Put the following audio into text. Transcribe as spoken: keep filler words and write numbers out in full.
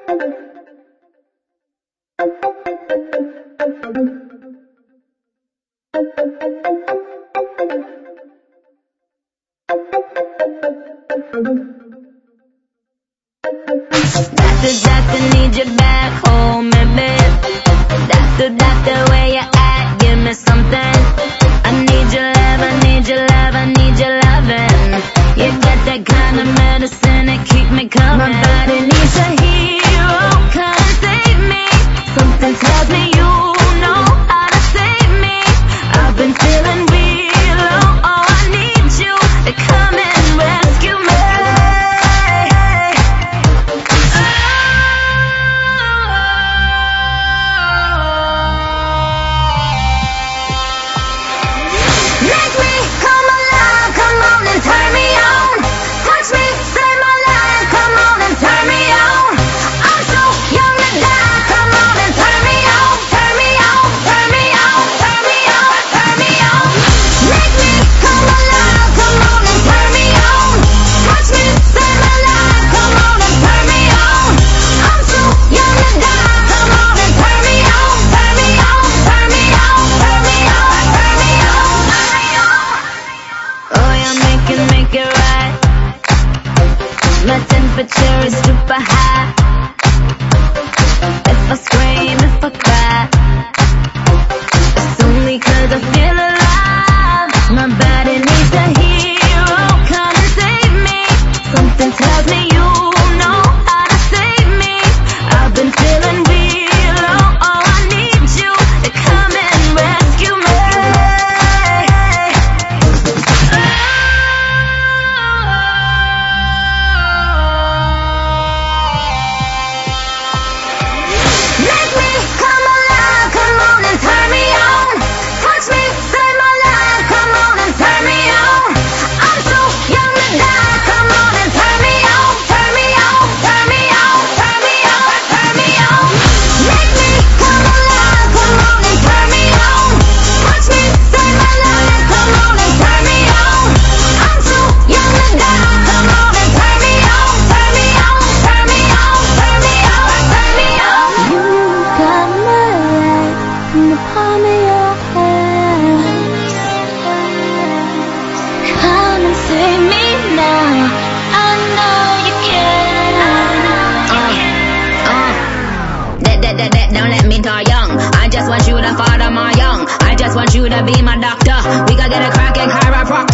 Doctor, doctor, need you back home, baby. Doctor, doctor, where you at? Give me something. I need your love, I need your love, I need your loving. You got that kind of medicine that keep me coming. My body needs a hero, come and save me. Something tells me you know how to save me. I've been feeling real low, oh, I need you to come and rescue me. My temperature is super high. If I scream, if I cry, it's only 'cause I feel alive. My body needs a hero, come and save me. Something tells me you know how to save me. I've been feeling real low, oh, I need you to come and rescue me. Don't let me die young. I just want you to father my young. I just want you to be my doctor. We gotta get a crackin' chiropractor.